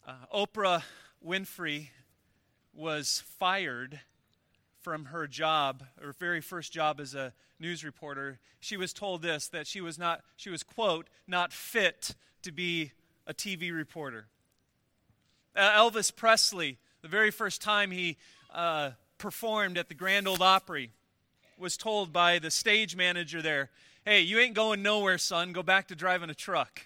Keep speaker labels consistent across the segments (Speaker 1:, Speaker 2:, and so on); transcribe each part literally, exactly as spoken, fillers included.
Speaker 1: Uh, Oprah Winfrey was fired from her job, her very first job as a news reporter. She was told this, that she was not, she was, quote, not fit to be a T V reporter. Uh, Elvis Presley, the very first time he uh, performed at the Grand Ole Opry, was told by the stage manager there, "Hey, you ain't going nowhere, son. Go back to driving a truck."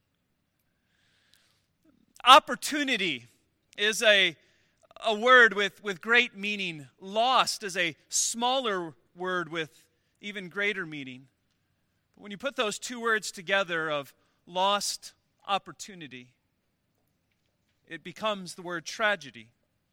Speaker 1: Opportunity is a, a word with, with great meaning. Lost is a smaller word with even greater meaning. But when you put those two words together of lost opportunity, it becomes the word tragedy.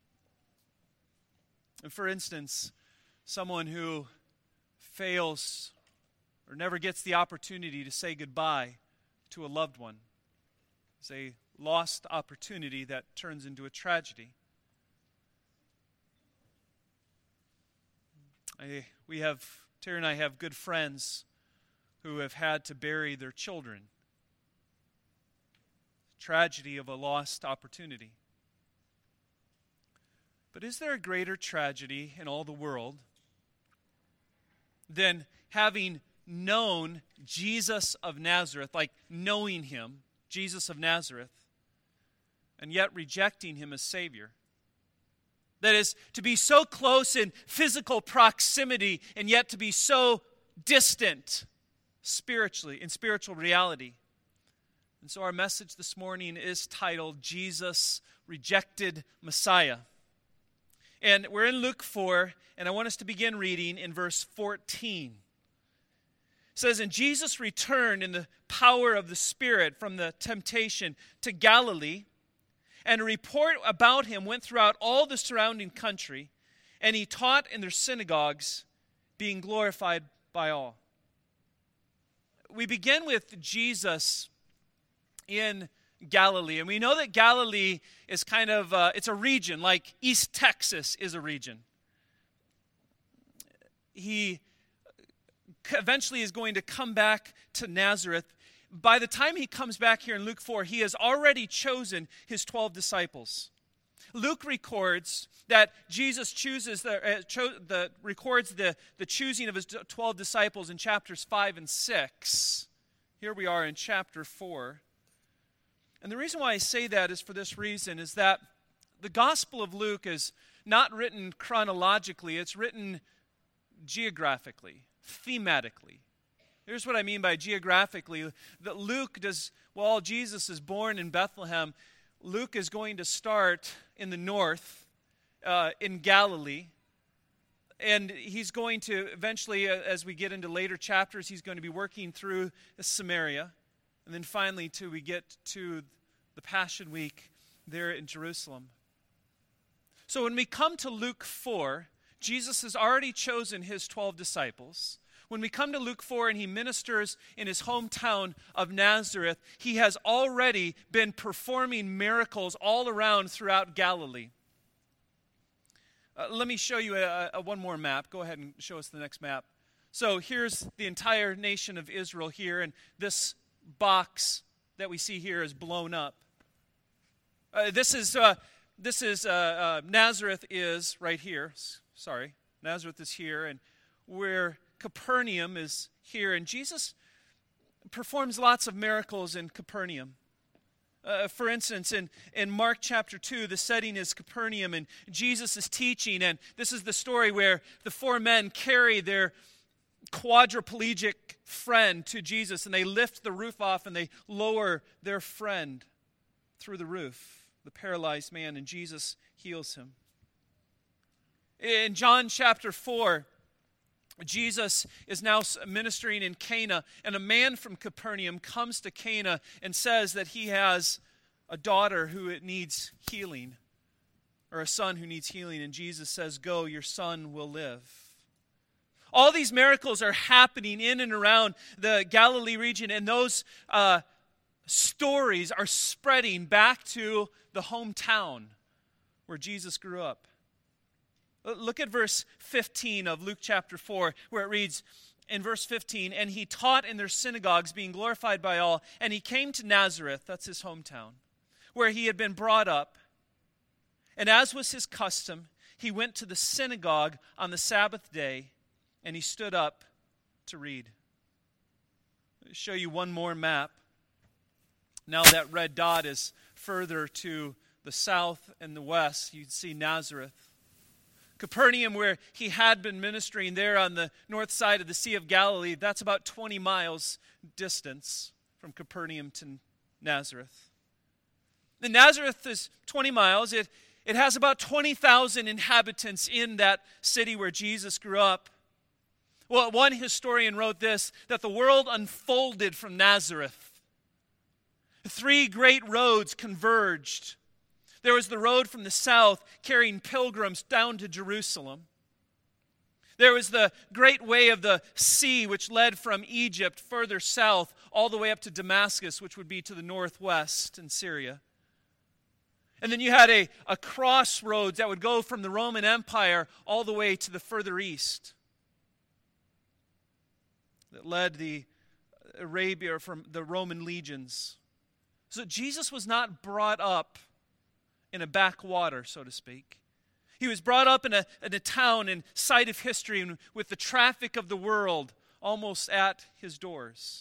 Speaker 1: And for instance, someone who fails or never gets the opportunity to say goodbye to a loved one is a lost opportunity that turns into a tragedy. I, we have, Terry and I have good friends who have had to bury their children. Tragedy of a lost opportunity. But is there a greater tragedy in all the world than having known Jesus of Nazareth, like knowing him, Jesus of Nazareth, and yet rejecting him as Savior? That is, to be so close in physical proximity and yet to be so distant spiritually, in spiritual reality. And so our message this morning is titled, Jesus, Rejected Messiah. And we're in Luke four, and I want us to begin reading in verse fourteen. It says, "And Jesus returned in the power of the Spirit from the temptation to Galilee, and a report about him went throughout all the surrounding country, and he taught in their synagogues, being glorified by all." We begin with Jesus in Galilee, and we know that Galilee is kind of, uh, it's a region, like East Texas is a region. He eventually is going to come back to Nazareth. By the time he comes back here in Luke four, he has already chosen his twelve disciples. Luke records that Jesus chooses the, uh, cho- the records the, the choosing of his twelve disciples in chapters five and six. Here we are in chapter four. And the reason why I say that is for this reason, is that the Gospel of Luke is not written chronologically, it's written geographically, thematically. Here's what I mean by geographically. That Luke does, while Jesus is born in Bethlehem, Luke is going to start in the north, uh, in Galilee. And he's going to eventually, uh, as we get into later chapters, he's going to be working through Samaria. And then finally, till we get to the Passion Week there in Jerusalem. So when we come to Luke four, Jesus has already chosen his twelve disciples. When we come to Luke four and he ministers in his hometown of Nazareth, he has already been performing miracles all around throughout Galilee. Uh, let me show you a, a, one more map. Go ahead and show us the next map. So here's the entire nation of Israel here, and this box that we see here is blown up. Uh, this is uh, this is uh, uh, Nazareth is right here. S- sorry, Nazareth is here, and where Capernaum is here, and Jesus performs lots of miracles in Capernaum. Uh, for instance, in, in Mark chapter two, the setting is Capernaum, and Jesus is teaching, and this is the story where the four men carry their quadriplegic friend to Jesus, and they lift the roof off and they lower their friend through the roof, the paralyzed man, and Jesus heals him. In John chapter four, Jesus is now ministering in Cana, and a man from Capernaum comes to Cana and says that he has a daughter who needs healing, or a son who needs healing, and Jesus says, "Go, your son will live." All these miracles are happening in and around the Galilee region, and those uh, stories are spreading back to the hometown where Jesus grew up. Look at verse fifteen of Luke chapter four, where it reads in verse fifteen, "And he taught in their synagogues, being glorified by all, and he came to Nazareth," that's his hometown, where he had been brought up. And as was his custom, he went to the synagogue on the Sabbath day, and he stood up to read. I'll show you one more map. Now that red dot is further to the south and the west. You can see Nazareth. Capernaum, where he had been ministering there on the north side of the Sea of Galilee, that's about twenty miles distance from Capernaum to Nazareth. And Nazareth is twenty miles. It, it has about twenty thousand inhabitants in that city where Jesus grew up. Well, one historian wrote this, that the world unfolded from Nazareth. Three great roads converged. There was the road from the south carrying pilgrims down to Jerusalem. There was the great way of the sea which led from Egypt further south all the way up to Damascus, which would be to the northwest in Syria. And then you had a, a crossroads that would go from the Roman Empire all the way to the further east. That led the Arabia from the Roman legions. So Jesus was not brought up in a backwater, so to speak. He was brought up in a, in a town in site of history and with the traffic of the world almost at his doors.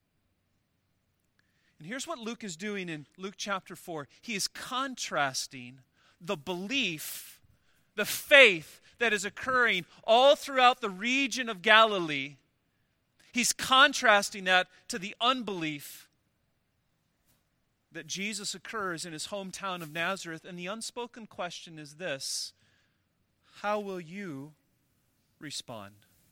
Speaker 1: And here's what Luke is doing in Luke chapter four. He is contrasting the belief, the faith that is occurring all throughout the region of Galilee. He's contrasting that to the unbelief that Jesus occurs in his hometown of Nazareth. And the unspoken question is this: how will you respond?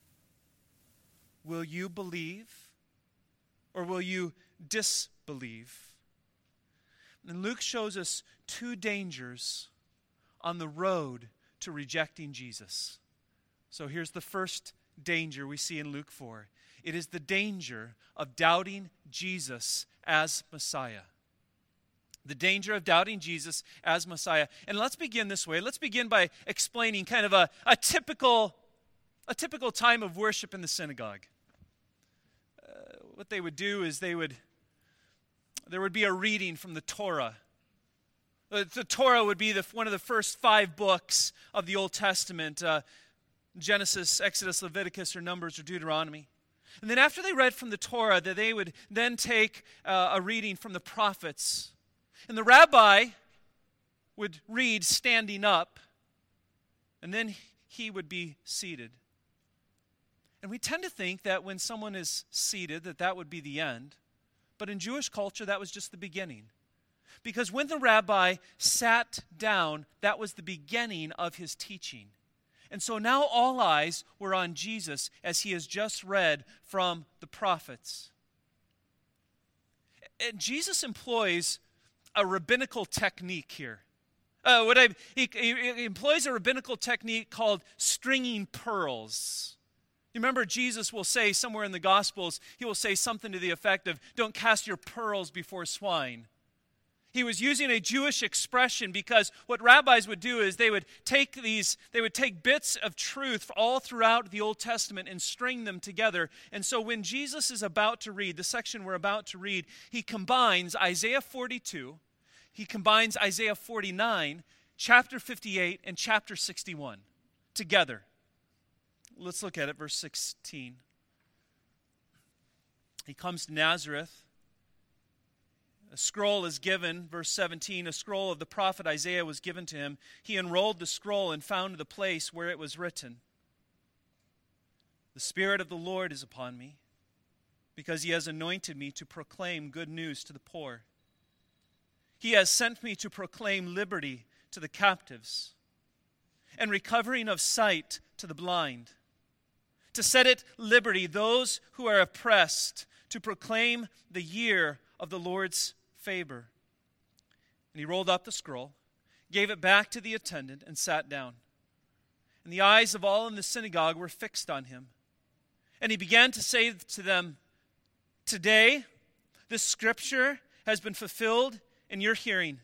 Speaker 1: Will you believe or will you disbelieve? And Luke shows us two dangers on the road to rejecting Jesus. So here's the first danger we see in Luke four. It is the danger of doubting Jesus as Messiah. The danger of doubting Jesus as Messiah. And let's begin this way. Let's begin by explaining kind of a, a typical a typical time of worship in the synagogue. Uh, what they would do is they would, there would be a reading from the Torah. The, the Torah would be the, one of the first five books of the Old Testament. Uh, Genesis, Exodus, Leviticus, or Numbers, or Deuteronomy. And then after they read from the Torah, that they would then take uh, a reading from the prophets. And the rabbi would read standing up, and then he would be seated. And we tend to think that when someone is seated, that that would be the end. But in Jewish culture, that was just the beginning. Because when the rabbi sat down, that was the beginning of his teaching. And so now all eyes were on Jesus as he has just read from the prophets. And Jesus employs a rabbinical technique here. Uh, what I, he, he employs a rabbinical technique called stringing pearls. You remember Jesus will say somewhere in the Gospels, he will say something to the effect of, don't cast your pearls before swine. He was using a Jewish expression because what rabbis would do is they would take these, they would take bits of truth all throughout the Old Testament and string them together. And so when Jesus is about to read, the section we're about to read, he combines Isaiah forty-two, he combines Isaiah forty-nine, chapter fifty-eight, and chapter sixty-one together. Let's look at it, verse sixteen. He comes to Nazareth. A scroll is given, verse seventeen, a scroll of the prophet Isaiah was given to him. He unrolled the scroll and found the place where it was written, "The Spirit of the Lord is upon me, because he has anointed me to proclaim good news to the poor. He has sent me to proclaim liberty to the captives and recovering of sight to the blind, to set at liberty those who are oppressed, to proclaim the year of the Lord's favor." And he rolled up the scroll, gave it back to the attendant, and sat down. And the eyes of all in the synagogue were fixed on him. And he began to say to them, "Today this scripture has been fulfilled in your hearing."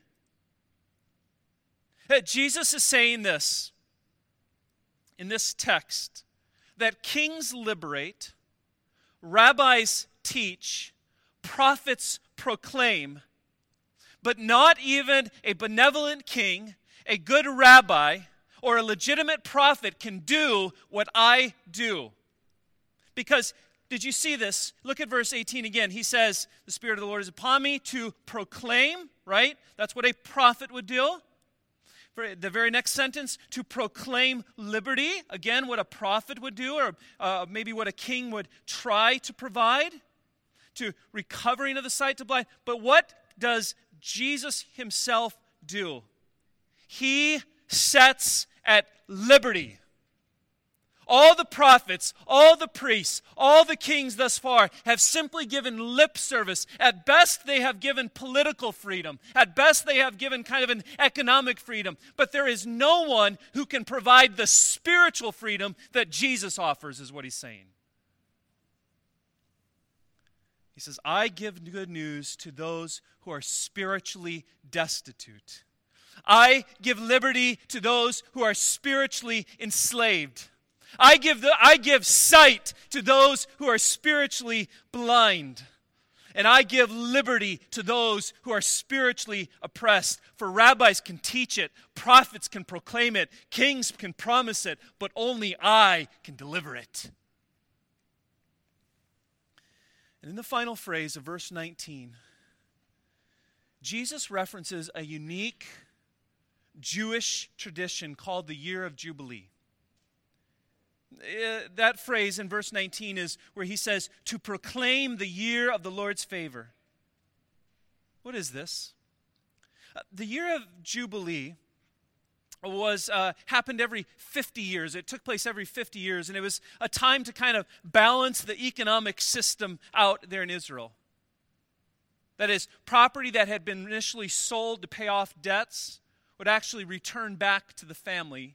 Speaker 1: That Jesus is saying this in this text, that kings liberate, rabbis teach, prophets proclaim, But not even a benevolent king, a good rabbi, or a legitimate prophet can do what I do. Because, did you see this? Look at verse eighteen again. He says, the Spirit of the Lord is upon me to proclaim, right? That's what a prophet would do. For the very next sentence, to proclaim liberty. Again, what a prophet would do, or uh, maybe what a king would try to provide. To recovering of the sight to blind. But what does Jesus himself do? He sets at liberty. All the prophets, all the priests, all the kings thus far have simply given lip service. At best, they have given political freedom. At best, they have given kind of an economic freedom. But there is no one who can provide the spiritual freedom that Jesus offers, is what he's saying. He says, I give good news to those who are spiritually destitute. I give liberty to those who are spiritually enslaved. I give the, I give sight to those who are spiritually blind. And I give liberty to those who are spiritually oppressed. For rabbis can teach it, prophets can proclaim it, kings can promise it, but only I can deliver it. And in the final phrase of verse nineteen, Jesus references a unique Jewish tradition called the year of Jubilee. Uh, that phrase in verse nineteen is where he says, to proclaim the year of the Lord's favor. What is this? Uh, the year of Jubilee was uh, happened every fifty years. It took place every fifty years, and it was a time to kind of balance the economic system out there in Israel. That is, property that had been initially sold to pay off debts would actually return back to the family.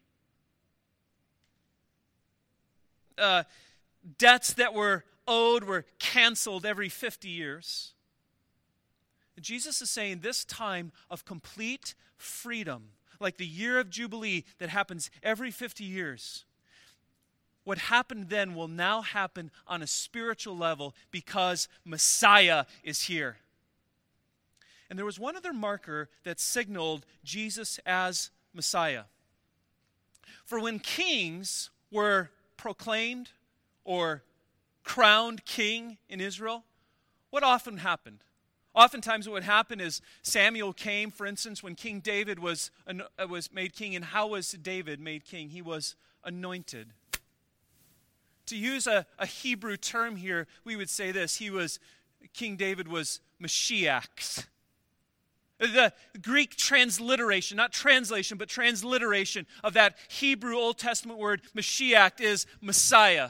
Speaker 1: Uh, debts that were owed were canceled every fifty years. Jesus is saying this time of complete freedom, like the year of Jubilee that happens every fifty years. What happened then will now happen on a spiritual level because Messiah is here. And there was one other marker that signaled Jesus as Messiah. For when kings were proclaimed or crowned king in Israel, what often happened? Oftentimes what would happen is Samuel came, for instance, when King David was, was made king. And how was David made king? He was anointed. To use a, a Hebrew term here, we would say this. He was, King David was Mashiach. The Greek transliteration, not translation, but transliteration of that Hebrew Old Testament word Mashiach is Messiah.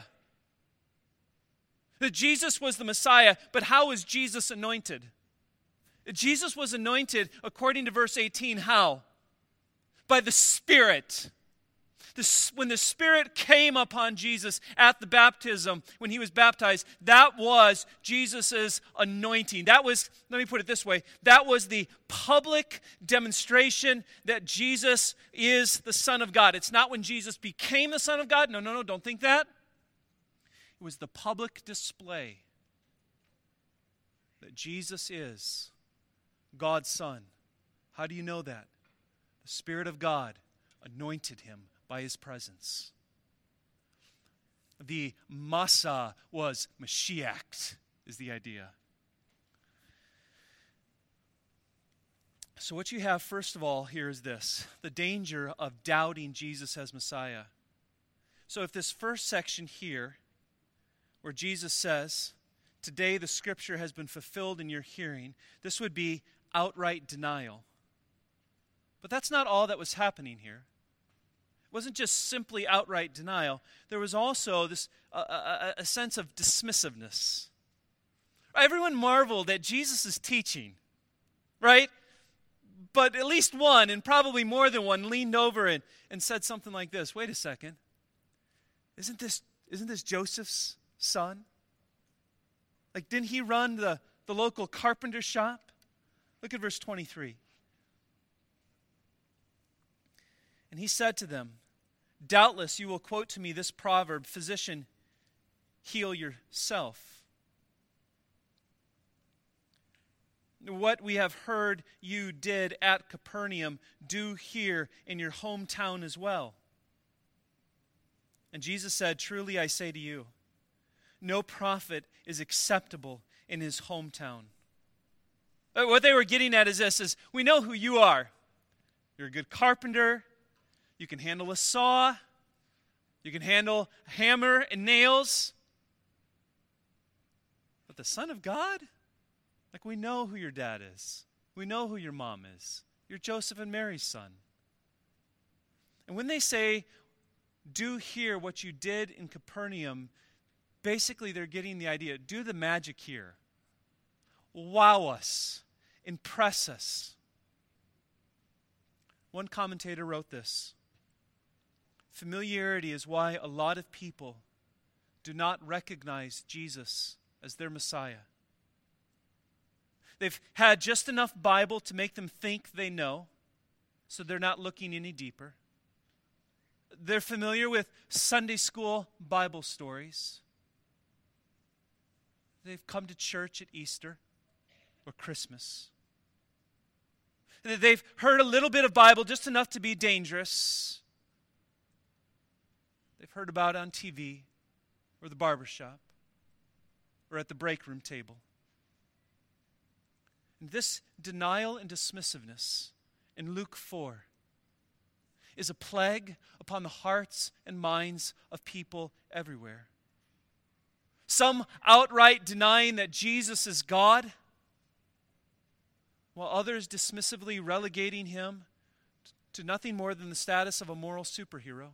Speaker 1: That Jesus was the Messiah, but how was Jesus anointed? Jesus was anointed, according to verse eighteen, how? By the Spirit. The, when the Spirit came upon Jesus at the baptism, when he was baptized, that was Jesus' anointing. That was, let me put it this way, that was the public demonstration that Jesus is the Son of God. It's not when Jesus became the Son of God. No, no, no, don't think that. It was the public display that Jesus is God's Son. How do you know that? The Spirit of God anointed him by his presence. The Masa was Mashiach, is the idea. So what you have, first of all, here is this: the danger of doubting Jesus as Messiah. So if this first section here, where Jesus says, today the scripture has been fulfilled in your hearing, this would be outright denial. But that's not all that was happening here. It wasn't just simply outright denial. There was also this uh, a, a sense of dismissiveness. Everyone marveled at Jesus' teaching, right? But at least one, and probably more than one, leaned over and, and said something like this: wait a second. Isn't this, isn't this Joseph's son? Like, didn't he run the, the local carpenter shop? Look at verse twenty-three. And he said to them, doubtless you will quote to me this proverb, physician, heal yourself. What we have heard you did at Capernaum, do here in your hometown as well." And Jesus said, "Truly I say to you, no prophet is acceptable in his hometown." What they were getting at is this, is we know who you are. You're a good carpenter. You can handle a saw. You can handle a hammer and nails. But the Son of God? Like, we know who your dad is. We know who your mom is. You're Joseph and Mary's son. And when they say, "Do here what you did in Capernaum," basically they're getting the idea. Do the magic here. Wow us. Impress us. One commentator wrote this: "Familiarity is why a lot of people do not recognize Jesus as their Messiah. They've had just enough Bible to make them think they know, so they're not looking any deeper. They're familiar with Sunday school Bible stories. They've come to church at Easter or Christmas. They've heard a little bit of Bible, just enough to be dangerous. They've heard about it on T V or the barbershop or at the break room table. And this denial and dismissiveness in Luke four is a plague upon the hearts and minds of people everywhere. Some outright denying that Jesus is God, while others dismissively relegating him to nothing more than the status of a moral superhero.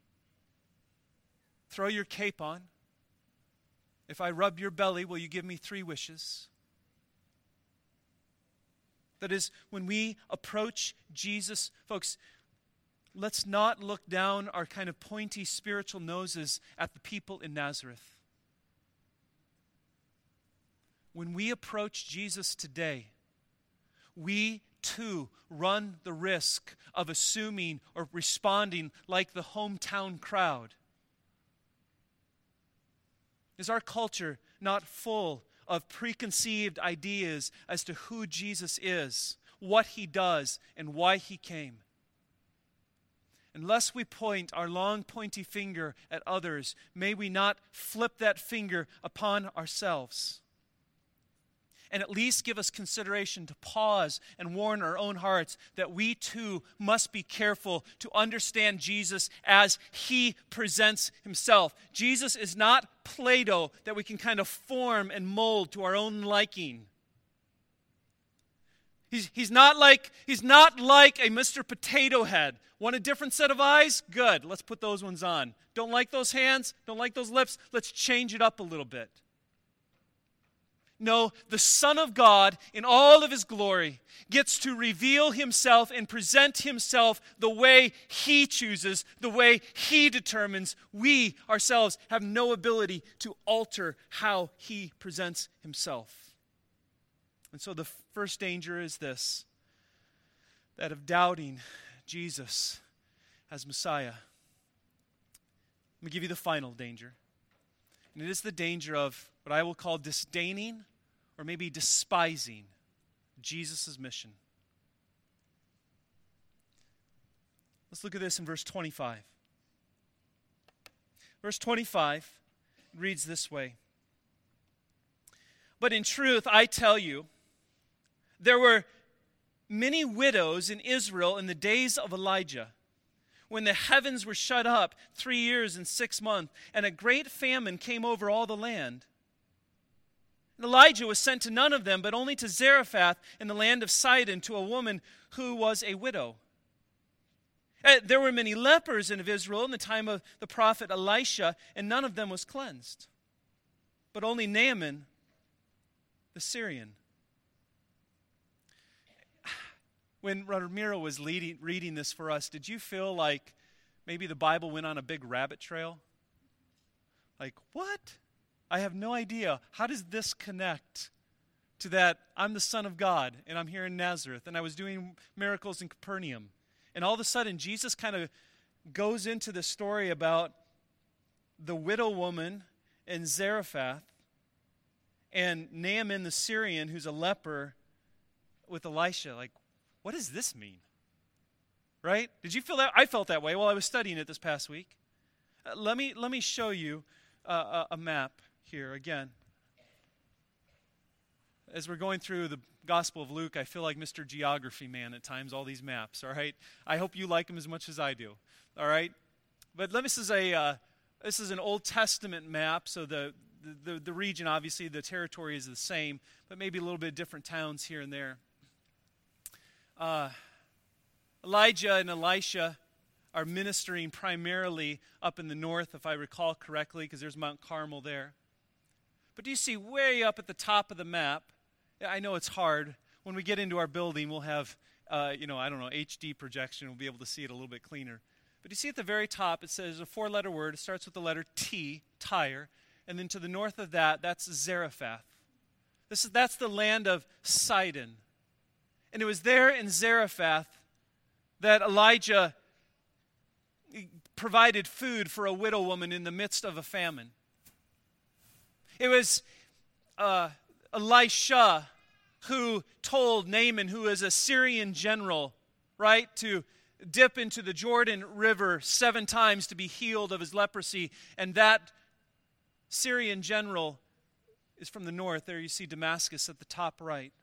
Speaker 1: Throw your cape on. If I rub your belly, will you give me three wishes? That is, when we approach Jesus, folks, let's not look down our kind of pointy spiritual noses at the people in Nazareth. When we approach Jesus today, we too run the risk of assuming or responding like the hometown crowd. Is our culture not full of preconceived ideas as to who Jesus is, what he does, and why he came? Unless we point our long pointy finger at others, may we not flip that finger upon ourselves. And at least give us consideration to pause and warn our own hearts that we too must be careful to understand Jesus as he presents himself. Jesus is not Play-Doh that we can kind of form and mold to our own liking. He's, he's, not like, he's not like a Mister Potato Head. Want a different set of eyes? Good. Let's put those ones on. Don't like those hands? Don't like those lips? Let's change it up a little bit. No, the Son of God, in all of his glory, gets to reveal himself and present himself the way he chooses, the way he determines. We ourselves have no ability to alter how he presents himself. And so the first danger is this, that of doubting Jesus as Messiah. Let me give you the final danger. And it is the danger of what I will call disdaining or maybe despising Jesus' mission. Let's look at this in verse twenty-five. Verse twenty-five reads this way: "But in truth, I tell you, there were many widows in Israel in the days of Elijah, when the heavens were shut up three years and six months, and a great famine came over all the land. Elijah was sent to none of them, but only to Zarephath in the land of Sidon, to a woman who was a widow. Uh, there were many lepers in Israel in the time of the prophet Elisha, and none of them was cleansed, but only Naaman the Syrian." When Ramiro was leading, reading this for us, did you feel like maybe the Bible went on a big rabbit trail? Like, what? I have no idea. How does this connect to that I'm the Son of God, and I'm here in Nazareth, and I was doing miracles in Capernaum? And all of a sudden, Jesus kind of goes into the story about the widow woman in Zarephath and Naaman the Syrian, who's a leper, with Elisha, like, what does this mean? Right? Did you feel that? I felt that way while I was studying it this past week. Uh, let me let me show you uh, a, a map here again. As we're going through the Gospel of Luke, I feel like Mister Geography Man at times, all these maps, all right? I hope you like them as much as I do, all right? But let me, this is a uh, this is an Old Testament map, so the, the, the region, obviously, the territory is the same, but maybe a little bit different towns here and there. Uh, Elijah and Elisha are ministering primarily up in the north, if I recall correctly, because there's Mount Carmel there. But do you see way up at the top of the map, I know it's hard. When we get into our building, we'll have, uh, you know, I don't know, H D projection. We'll be able to see it a little bit cleaner. But you see at the very top, it says a four-letter word. It starts with the letter T, Tyre. And then to the north of that, that's Zarephath. This is, that's the land of Sidon. And it was there in Zarephath that Elijah provided food for a widow woman in the midst of a famine. It was uh, Elisha who told Naaman, who is a Syrian general, right, to dip into the Jordan River seven times to be healed of his leprosy. And that Syrian general is from the north. There you see Damascus at the top right.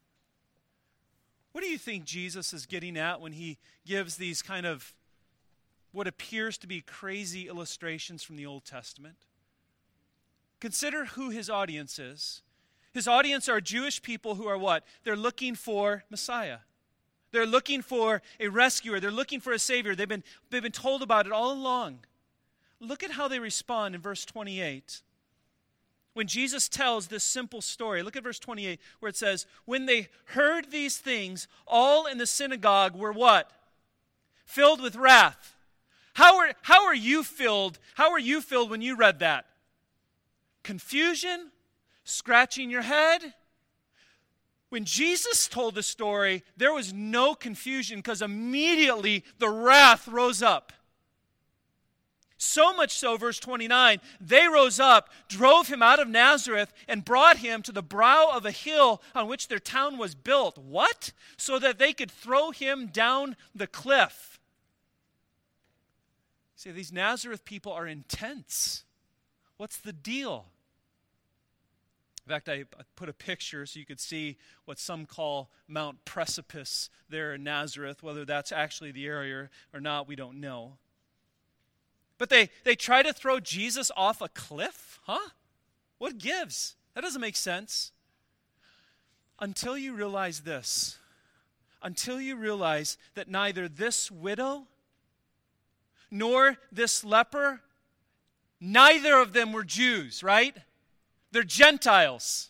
Speaker 1: What do you think Jesus is getting at when he gives these kind of what appears to be crazy illustrations from the Old Testament? Consider who his audience is. His audience are Jewish people who are what? They're looking for Messiah. They're looking for a rescuer. They're looking for a Savior. They've been, they've been told about it all along. Look at how they respond in verse twenty-eight. When Jesus tells this simple story, look at verse twenty-eight where it says, when they heard these things, all in the synagogue were what? Filled with wrath. How are, how are you filled? How are you filled when you read that? Confusion? Scratching your head? When Jesus told the story, there was no confusion because immediately the wrath rose up. So much so, verse twenty-nine, they rose up, drove him out of Nazareth, and brought him to the brow of a hill on which their town was built. What? So that they could throw him down the cliff. See, these Nazareth people are intense. What's the deal? In fact, I put a picture so you could see what some call Mount Precipice there in Nazareth. Whether that's actually the area or not, we don't know. But they, they try to throw Jesus off a cliff? Huh? What gives? That doesn't make sense. Until you realize this. Until you realize that neither this widow nor this leper, neither of them were Jews, right? They're Gentiles.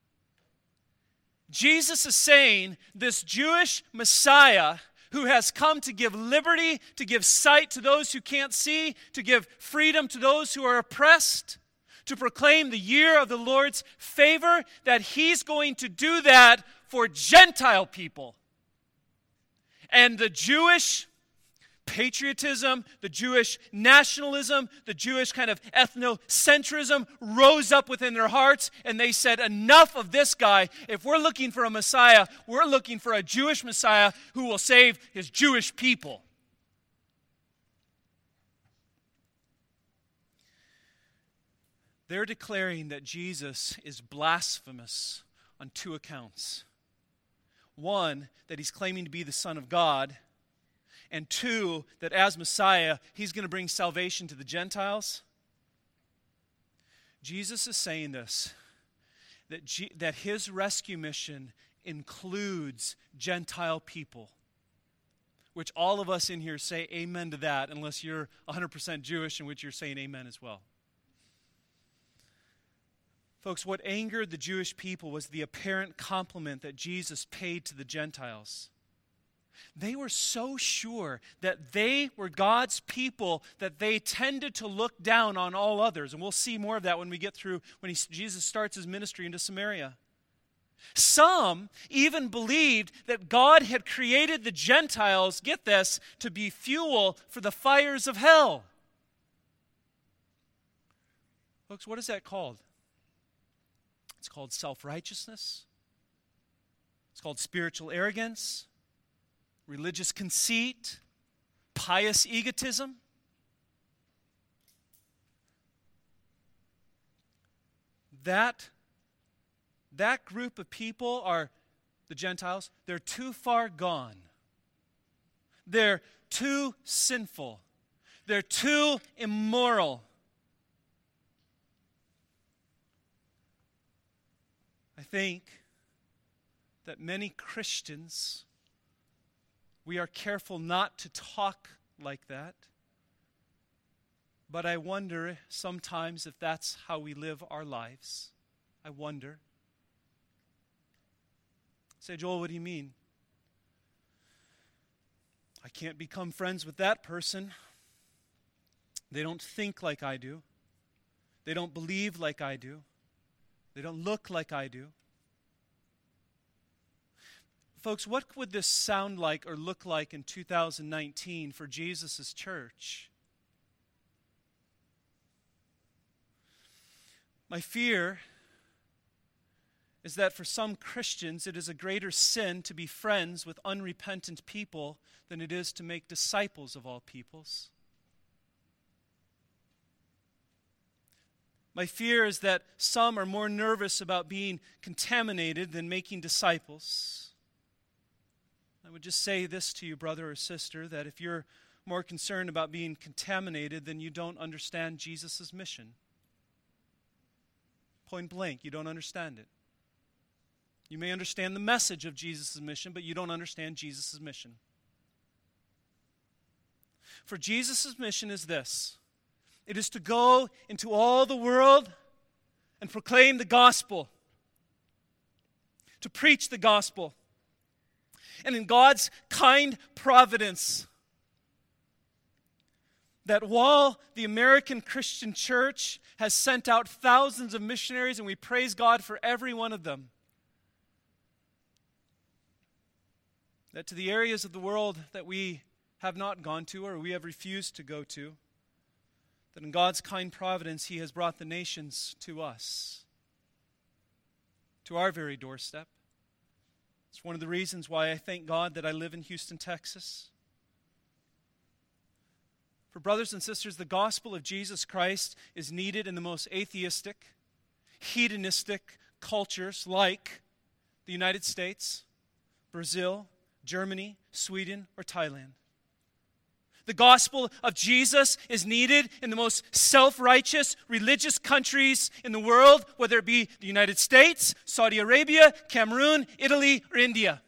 Speaker 1: Jesus is saying this Jewish Messiah who has come to give liberty, to give sight to those who can't see, to give freedom to those who are oppressed, to proclaim the year of the Lord's favor, that he's going to do that for Gentile people. And the Jewish patriotism, the Jewish nationalism, the Jewish kind of ethnocentrism rose up within their hearts, and they said, enough of this guy. If we're looking for a Messiah, we're looking for a Jewish Messiah who will save his Jewish people. They're declaring that Jesus is blasphemous on two accounts. One, that he's claiming to be the Son of God, and two, that as Messiah, he's going to bring salvation to the Gentiles. Jesus is saying this, that, G- that his rescue mission includes Gentile people, which all of us in here say amen to that, unless you're one hundred percent Jewish, in which you're saying amen as well. Folks, what angered the Jewish people was the apparent compliment that Jesus paid to the Gentiles. They were so sure that they were God's people that they tended to look down on all others. And we'll see more of that when we get through, when he, Jesus starts his ministry into Samaria. Some even believed that God had created the Gentiles, get this, to be fuel for the fires of hell. Folks, what is that called? It's called self-righteousness. It's called spiritual arrogance, religious conceit, pious egotism. That, that group of people are the Gentiles. They're too far gone. They're too sinful. They're too immoral. I think that many Christians, we are careful not to talk like that. But I wonder sometimes if that's how we live our lives. I wonder. Say, Joel, what do you mean? I can't become friends with that person. They don't think like I do. They don't believe like I do. They don't look like I do. Folks, what would this sound like or look like in two thousand nineteen for Jesus' church? My fear is that for some Christians, it is a greater sin to be friends with unrepentant people than it is to make disciples of all peoples. My fear is that some are more nervous about being contaminated than making disciples. I would just say this to you, brother or sister, that if you're more concerned about being contaminated, then you don't understand Jesus' mission. Point blank, you don't understand it. You may understand the message of Jesus' mission, but you don't understand Jesus' mission. For Jesus' mission is this. It is to go into all the world and proclaim the gospel. To preach the gospel. And in God's kind providence, that while the American Christian church has sent out thousands of missionaries, and we praise God for every one of them, that to the areas of the world that we have not gone to or we have refused to go to, that in God's kind providence He has brought the nations to us, to our very doorstep. It's one of the reasons why I thank God that I live in Houston, Texas. For brothers and sisters, the gospel of Jesus Christ is needed in the most atheistic, hedonistic cultures like the United States, Brazil, Germany, Sweden, or Thailand. The gospel of Jesus is needed in the most self-righteous religious countries in the world, whether it be the United States, Saudi Arabia, Cameroon, Italy, or India.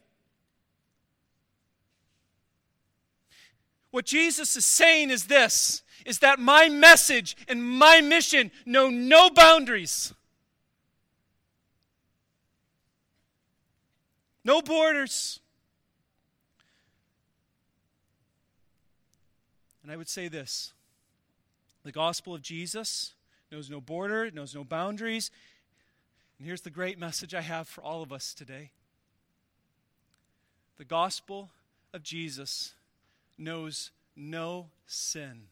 Speaker 1: What Jesus is saying is this, is that my message and my mission know no boundaries. No borders. And I would say this, the gospel of Jesus knows no border, it knows no boundaries. And here's the great message I have for all of us today. The gospel of Jesus knows no sin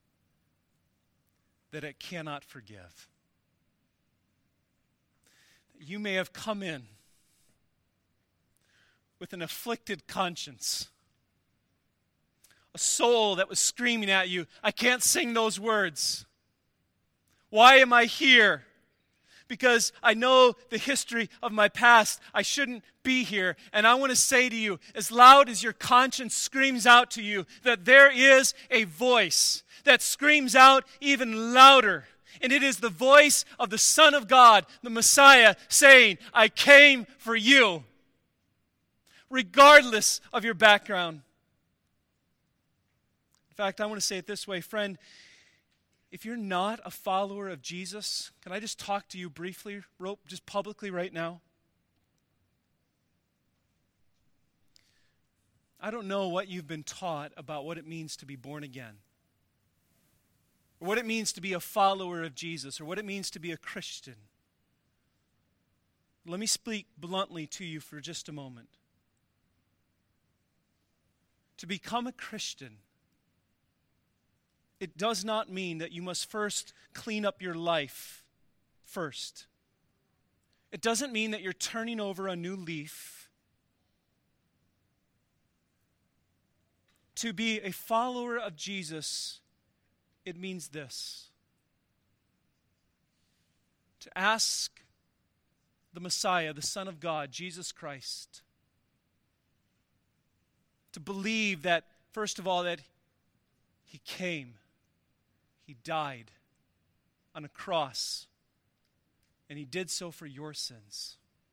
Speaker 1: that it cannot forgive. You may have come in with an afflicted conscience, a soul that was screaming at you, I can't sing those words. Why am I here? Because I know the history of my past. I shouldn't be here. And I want to say to you, as loud as your conscience screams out to you, that there is a voice that screams out even louder. And it is the voice of the Son of God, the Messiah, saying, I came for you. Regardless of your background. In fact, I want to say it this way, friend. If you're not a follower of Jesus, can I just talk to you briefly, just publicly right now? I don't know what you've been taught about what it means to be born again, or what it means to be a follower of Jesus, or what it means to be a Christian. Let me speak bluntly to you for just a moment. To become a Christian, it does not mean that you must first clean up your life first. It doesn't mean that you're turning over a new leaf to be a follower of Jesus, it means this: to ask the Messiah, the Son of God, Jesus Christ, to believe that, first of all, that He came, He died on a cross, and He did so for your sins.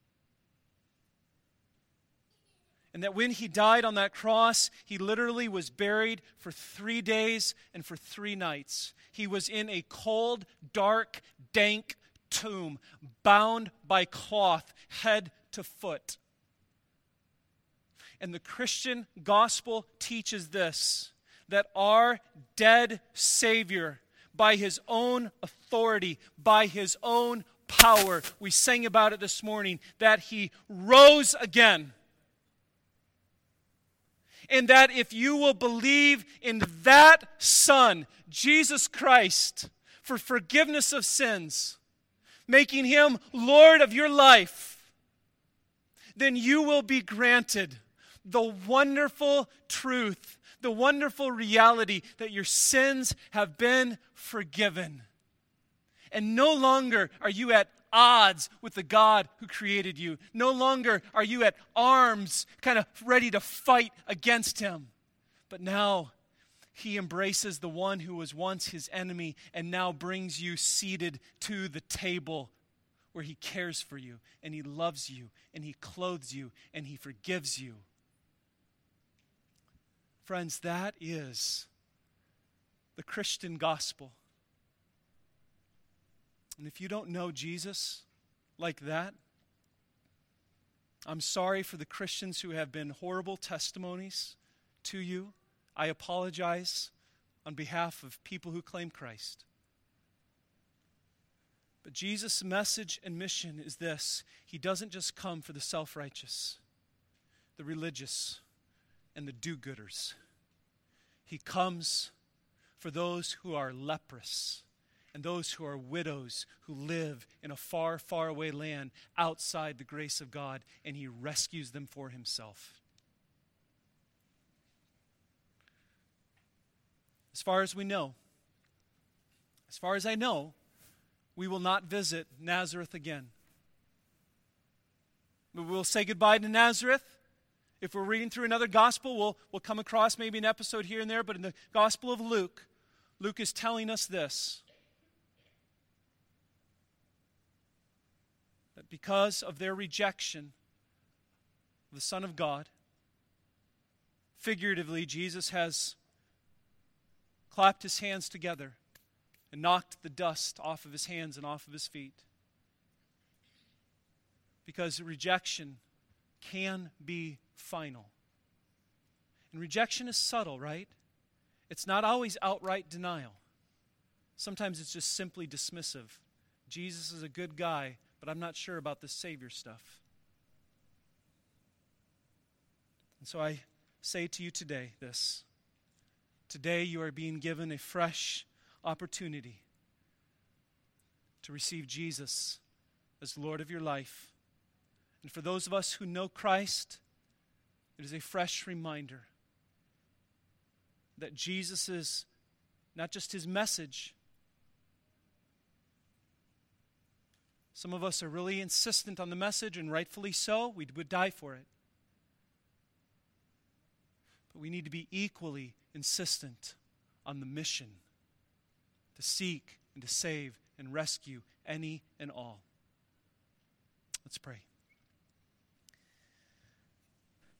Speaker 1: And that when He died on that cross, He literally was buried for three days and for three nights. He was in a cold, dark, dank tomb, bound by cloth, head to foot. And the Christian gospel teaches this, that our dead Savior, by His own authority, by His own power, we sang about it this morning, that He rose again. And that if you will believe in that Son, Jesus Christ, for forgiveness of sins, making Him Lord of your life, then you will be granted the wonderful truth, the wonderful reality that your sins have been forgiven. And no longer are you at odds with the God who created you. No longer are you at arms, kind of ready to fight against Him. But now He embraces the one who was once His enemy and now brings you seated to the table where He cares for you and He loves you and He clothes you and He forgives you. Friends, that is the Christian gospel. And if you don't know Jesus like that, I'm sorry for the Christians who have been horrible testimonies to you. I apologize on behalf of people who claim Christ. But Jesus' message and mission is this: He doesn't just come for the self-righteous, the religious, and the do-gooders. He comes for those who are leprous and those who are widows who live in a far, far away land outside the grace of God, and He rescues them for Himself. As far as we know, as far as I know, we will not visit Nazareth again. We will say goodbye to Nazareth. If we're reading through another gospel, we'll, we'll come across maybe an episode here and there, but in the Gospel of Luke, Luke is telling us this: that because of their rejection of the Son of God, figuratively, Jesus has clapped His hands together and knocked the dust off of His hands and off of His feet. Because rejection can be final. And rejection is subtle, right? It's not always outright denial. Sometimes it's just simply dismissive. Jesus is a good guy, but I'm not sure about this Savior stuff. And so I say to you today this: today you are being given a fresh opportunity to receive Jesus as Lord of your life. And for those of us who know Christ, it is a fresh reminder that Jesus is not just His message. Some of us are really insistent on the message, and rightfully so. We would die for it. But we need to be equally insistent on the mission to seek and to save and rescue any and all. Let's pray.